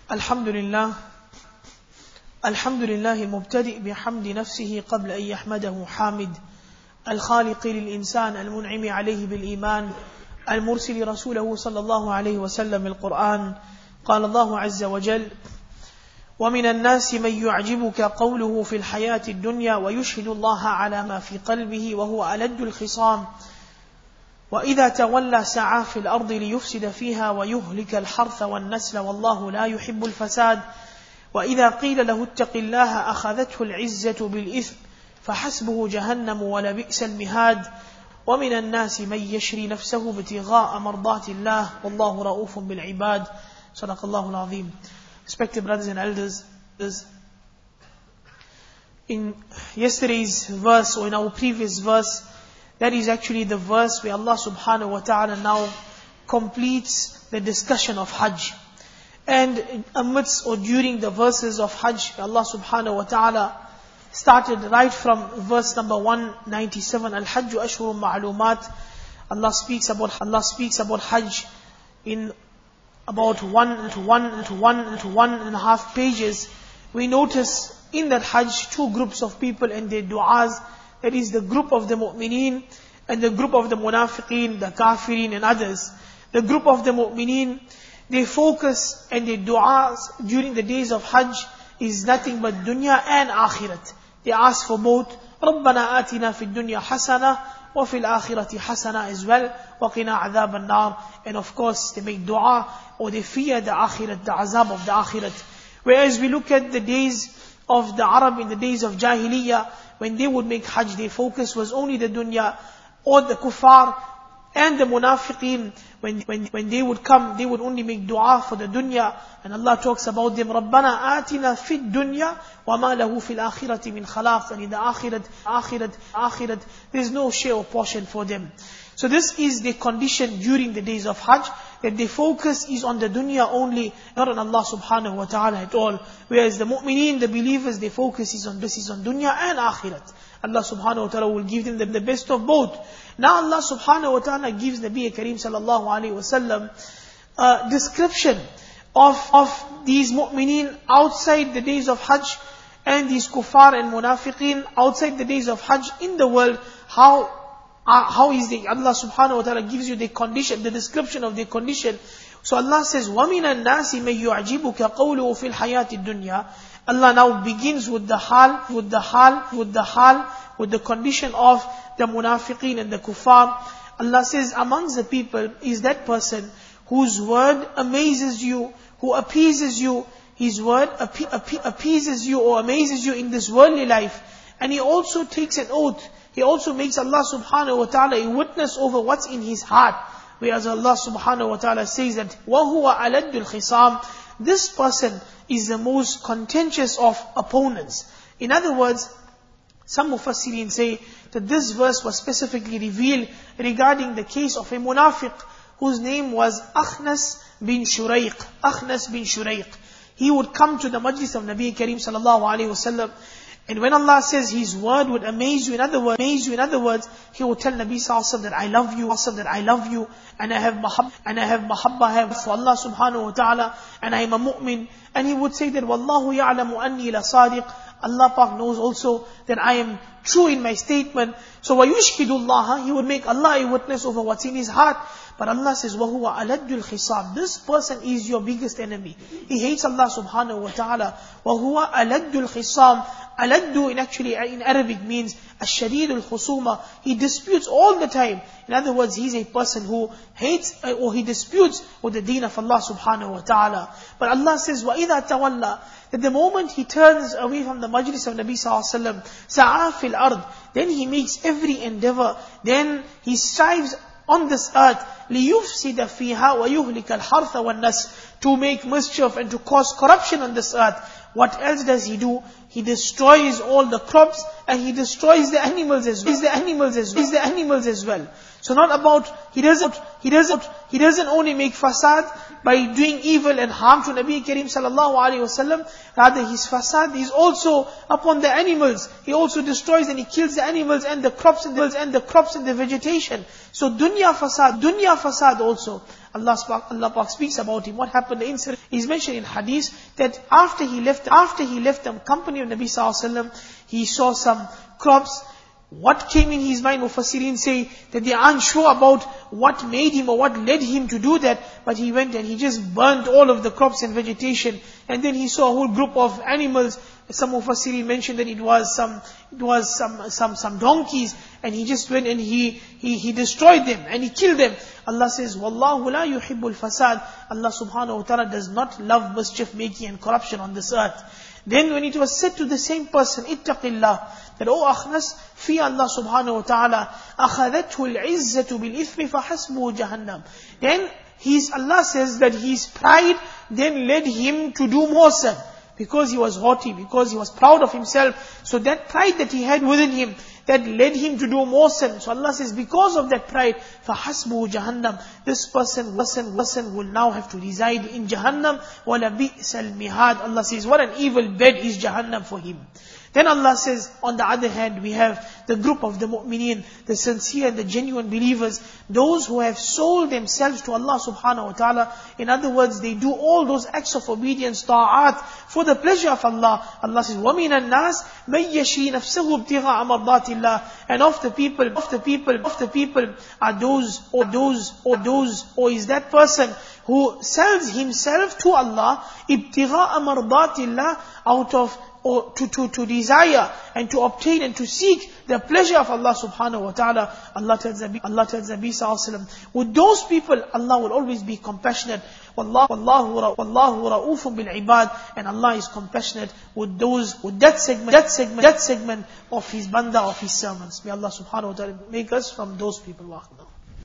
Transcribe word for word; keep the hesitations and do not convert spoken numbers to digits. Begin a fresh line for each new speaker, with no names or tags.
الحمد لله الحمد لله المبتدئ بحمد نفسه قبل أن يحمده حامد الخالق للإنسان المنعم عليه بالإيمان المرسل رسوله صلى الله عليه وسلم القرآن. قال الله عز وجل: ومن الناس من يعجبك قوله في الحياة الدنيا ويشهد الله على ما في قلبه وهو ألد الخصام وإذا تولى سعى في الأرض ليفسد فيها ويهلك الحرث والنسل والله لا يحب الفساد وإذا قيل له اتق الله أخذته العزة بالإثم فحسبه جهنم ولبئس المهاد ومن الناس من يشري نفسه ابتغاء مرضات الله والله رؤوف بالعباد. صدق الله العظيم. Respected brothers and elders, in yesterday's verse or in our previous verse, that is actually the verse where Allah subhanahu wa ta'ala now completes the discussion of Hajj. And amidst or during the verses of Hajj, Allah subhanahu wa ta'ala started right from verse number one ninety-seven, Al-Hajju Ashhurun Ma'lumat. Allah speaks about Allah speaks about Hajj in about one to one to one to one and a half pages. We notice in that Hajj two groups of people and their du'as. That is the group of the mu'mineen and the group of the munafiqeen, the kafirin and others. The group of the mu'mineen, their focus and their du'as during the days of Hajj is nothing but dunya and akhirat. They ask for both. رَبَّنَا آتِنَا فِي الدُّنْيَا حَسَنَةً وَفِي الْآخِرَةِ حَسَنَةً as well. وَقِنَا عَذَابَ النَّارِ. And of course they make dua or they fear the akhirat, the azab of the akhirat. Whereas we look at the days of the Arab in the days of Jahiliyyah, when they would make Hajj, their focus was only the dunya, or the kuffar and the munafiqeen. When, when, when they would come, they would only make dua for the dunya. And Allah talks about them, رَبَّنَا آتِنَا فِي الدُّنْيا وَمَا لَهُ فِي الْآخِرَةِ مِنْ خَلَاقٍ. And in the akhirat, akhirat, akhirat, there is no share or portion for them. So this is the condition during the days of Hajj, that the focus is on the dunya only, not on Allah subhanahu wa ta'ala at all. Whereas the mu'mineen, the believers, their focus is on this is on dunya and akhirat. Allah subhanahu wa ta'ala will give them the, the best of both. Now Allah subhanahu wa ta'ala gives Nabi Kareem sallallahu alayhi wa sallam a description of, of these mu'mineen outside the days of Hajj and these kuffar and munafiqeen outside the days of Hajj in the world. How Uh, how is the, Allah subhanahu wa ta'ala gives you the condition, the description of the condition. So Allah says, وَمِنَ النَّاسِ مَن يُعْجِبُكَ قَوْلُهُ فِي الْحَيَاةِ الدُّنْيَا. Allah now begins with the hal, with the hal, with the hal, with the condition of the munafiqeen and the kuffar. Allah says, amongst the people is that person whose word amazes you, who appeases you. His word appe- appe- appeases you or amazes you in this worldly life. And he also takes an oath. He also makes Allah subhanahu wa ta'ala a witness over what's in his heart. Whereas Allah subhanahu wa ta'ala says that, وَهُوَ أَلَدُّ الْخِصَامِ. This person is the most contentious of opponents. In other words, some Mufassirin say that this verse was specifically revealed regarding the case of a munafiq whose name was Akhnas bin Shuraiq. Akhnas bin Shuraiq. He would come to the majlis of Nabi Kareem sallallahu alayhi wa sallam. And when Allah says His word would amaze you, in other words, amaze you, in other words, He would tell Nabi sallallahu alaihi wasallam that I love you, that I love you, and I have mahab, and I have mahabba, I have for Allah subhanahu wa ta'ala, and I am a mu'min. And he would say that, Wallahu ya'lamu anni la sadiq. Allah Pak knows also that I am true in my statement. So وَيُشْهِدُ اللَّهَ. He would make Allah a witness over what's in his heart. But Allah says, وَهُوَ أَلَدُّ الْخِصَامِ. This person is your biggest enemy. He hates Allah subhanahu wa ta'ala. وَهُوَ أَلَدُّ الْخِصَامِ. Aladdu in actually in Arabic means الشديد الخصومة. He disputes all the time. In other words, he's a person who hates or he disputes with the deen of Allah subhanahu wa ta'ala. But Allah says, وَإِذَا تَوَلَّى. That the moment he turns away from the majlis of Nabi sallallahu alaihi wasallam, سَعَى فِي الْأَرْضِ. Then he makes every endeavor. Then he strives on this earth, لِيُفْسِدَ فِيهَا وَيُهْلِكَ الْحَرْثَ وَالنَّسْلَ. To make mischief and to cause corruption on this earth. What else does he do? He destroys all the crops and he destroys the animals as well. The animals as well. The animals as well. So not about he doesn't he doesn't he doesn't only make fasad by doing evil and harm to Nabi Kareem sallallahu alaihi wasallam. Rather, his fasad is also upon the animals. He also destroys and he kills the animals and the crops and the and the crops and the vegetation. So dunya fasad, dunya fasad also. Allah, Allah Pak speaks about him. What happened, the incident is mentioned in hadith, that after he left, after he left the company of Nabi Sallallahu Alaihi Wasallam, he saw some crops. What came in his mind, Mufassirin say that they aren't sure about what made him or what led him to do that, but he went and he just burnt all of the crops and vegetation, and then he saw a whole group of animals. Some Mufassirin mentioned that it was some, it was some, some, some donkeys, and he just went and he, he, he destroyed them and he killed them. Allah says, Wallahu la yuhibbul fasad. Allah subhanahu wa ta'ala does not love mischief making and corruption on this earth. Then when it was said to the same person, Ittaqillah, that, O Akhnas, fear Allah subhanahu wa ta'ala, أَخَذَتْهُ الْعِزَّةُ بِالْإِثْمِ فَحَسْبُهُ جَهَنَّمْ. Then his, Allah says that his pride then led him to do more sin. Because he was haughty, because he was proud of himself. So that pride that he had within him, that led him to do more sin. So Allah says, because of that pride, فَحَسْبُهُ جَهَنَّمْ. This person, person, person will now have to reside in Jahannam. وَلَبِئْسَ الْمِهَادِ. Allah says, what an evil bed is Jahannam for him. Then Allah says, on the other hand, we have the group of the mu'mineen, the sincere and the genuine believers, those who have sold themselves to Allah subhanahu wa ta'ala. In other words, they do all those acts of obedience, ta'at, for the pleasure of Allah. Allah says, وَمِنَ النَّاسِ مَنْ يَشْرِي نَفْسَهُ ابْتِغَاءَ مَرْضَاتِ اللَّهِ. And of the people, of the people, of the people are those, or those, or those, or is that person who sells himself to Allah, ابْتِغَاءَ مَرْضَاتِ اللَّهِ, out of or to, to, to desire and to obtain and to seek the pleasure of Allah subhanahu wa ta'ala. Allah tells Nabi, Allah tells Nabi sallallahu alaihi wasallam, with those people, Allah will always be compassionate. Wallahu, wallahu, wallahu ra'ufun bil ibad. And Allah is compassionate with those, with that segment, that segment, that segment of His banda, of His servants. May Allah subhanahu wa ta'ala make us from those people.